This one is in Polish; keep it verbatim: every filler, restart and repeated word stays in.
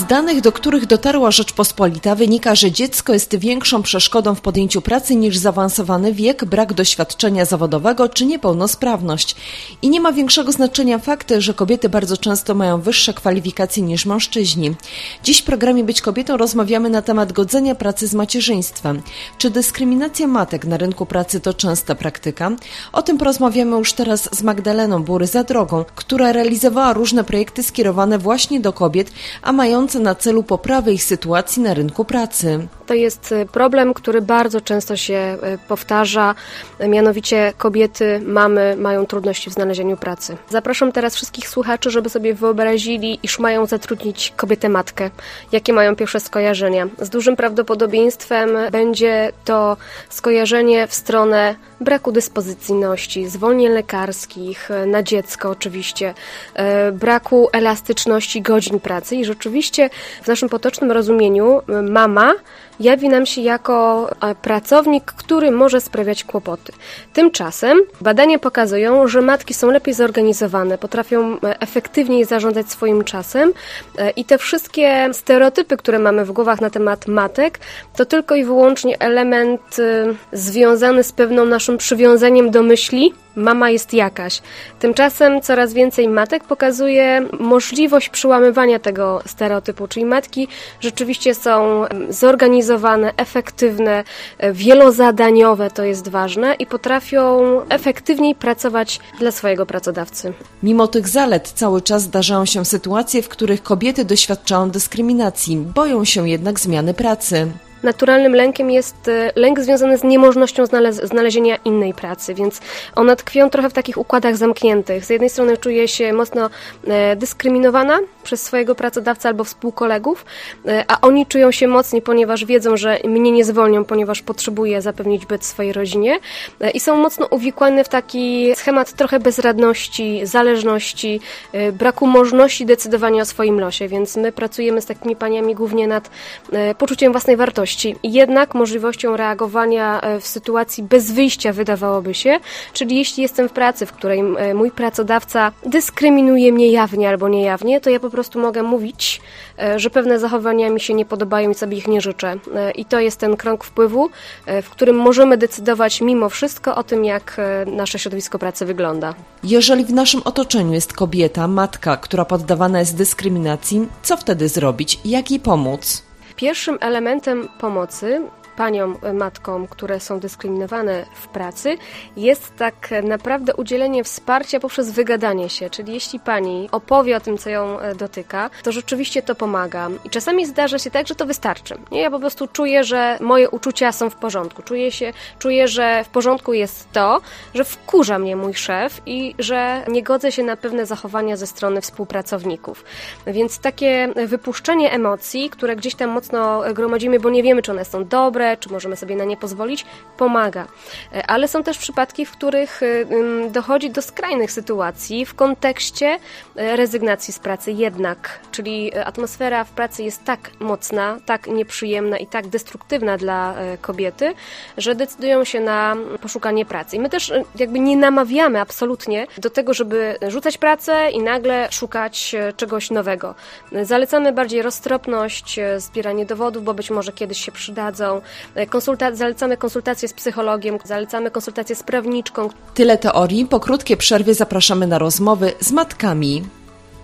Z danych, do których dotarła Rzeczpospolita, wynika, że dziecko jest większą przeszkodą w podjęciu pracy niż zaawansowany wiek, brak doświadczenia zawodowego czy niepełnosprawność. I nie ma większego znaczenia fakt, że kobiety bardzo często mają wyższe kwalifikacje niż mężczyźni. Dziś w programie Być Kobietą rozmawiamy na temat godzenia pracy z macierzyństwem. Czy dyskryminacja matek na rynku pracy to częsta praktyka? O tym porozmawiamy już teraz z Magdaleną Bury-Zadrogą, która realizowała różne projekty skierowane właśnie do kobiet, a mające na celu poprawę ich sytuacji na rynku pracy. To jest problem, który bardzo często się powtarza, mianowicie kobiety, mamy mają trudności w znalezieniu pracy. Zapraszam teraz wszystkich słuchaczy, żeby sobie wyobrazili, iż mają zatrudnić kobietę-matkę. Jakie mają pierwsze skojarzenia? Z dużym prawdopodobieństwem będzie to skojarzenie w stronę braku dyspozycyjności, zwolnień lekarskich, na dziecko oczywiście, braku elastyczności godzin pracy i rzeczywiście w naszym potocznym rozumieniu mama jawi nam się jako pracownik, który może sprawiać kłopoty. Tymczasem badania pokazują, że matki są lepiej zorganizowane, potrafią efektywniej zarządzać swoim czasem i te wszystkie stereotypy, które mamy w głowach na temat matek, to tylko i wyłącznie element związany z pewną naszym przywiązaniem do myśli, mama jest jakaś. Tymczasem coraz więcej matek pokazuje możliwość przełamywania tego stereotypu, czyli matki rzeczywiście są zorganizowane, efektywne, wielozadaniowe, to jest ważne i potrafią efektywniej pracować dla swojego pracodawcy. Mimo tych zalet cały czas zdarzają się sytuacje, w których kobiety doświadczają dyskryminacji, boją się jednak zmiany pracy. Naturalnym lękiem jest lęk związany z niemożnością znale- znalezienia innej pracy, więc one tkwią trochę w takich układach zamkniętych. Z jednej strony czuje się mocno e, dyskryminowana przez swojego pracodawcę albo współkolegów, e, a oni czują się mocniej, ponieważ wiedzą, że mnie nie zwolnią, ponieważ potrzebuje zapewnić byt swojej rodzinie e, i są mocno uwikłane w taki schemat trochę bezradności, zależności, e, braku możliwości decydowania o swoim losie, więc my pracujemy z takimi paniami głównie nad e, poczuciem własnej wartości. Jednak możliwością reagowania w sytuacji bez wyjścia, wydawałoby się, czyli jeśli jestem w pracy, w której mój pracodawca dyskryminuje mnie jawnie albo niejawnie, to ja po prostu mogę mówić, że pewne zachowania mi się nie podobają i sobie ich nie życzę. I to jest ten krąg wpływu, w którym możemy decydować mimo wszystko o tym, jak nasze środowisko pracy wygląda. Jeżeli w naszym otoczeniu jest kobieta, matka, która poddawana jest dyskryminacji, co wtedy zrobić? Jak jej pomóc? Pierwszym elementem pomocy paniom, matkom, które są dyskryminowane w pracy, jest tak naprawdę udzielenie wsparcia poprzez wygadanie się, czyli jeśli pani opowie o tym, co ją dotyka, to rzeczywiście to pomaga. I czasami zdarza się tak, że to wystarczy. Nie? Ja po prostu czuję, że moje uczucia są w porządku. Czuję się, czuję, że w porządku jest to, że wkurza mnie mój szef i że nie godzę się na pewne zachowania ze strony współpracowników. Więc takie wypuszczenie emocji, które gdzieś tam mocno gromadzimy, bo nie wiemy, czy one są dobre, czy możemy sobie na nie pozwolić, pomaga. Ale są też przypadki, w których dochodzi do skrajnych sytuacji w kontekście rezygnacji z pracy jednak, czyli atmosfera w pracy jest tak mocna, tak nieprzyjemna i tak destruktywna dla kobiety, że decydują się na poszukanie pracy. I my też jakby nie namawiamy absolutnie do tego, żeby rzucać pracę i nagle szukać czegoś nowego. Zalecamy bardziej roztropność, zbieranie dowodów, bo być może kiedyś się przydadzą. Konsulta- zalecamy konsultacje z psychologiem, zalecamy konsultacje z prawniczką. Tyle teorii. Po krótkiej przerwie zapraszamy na rozmowy z matkami.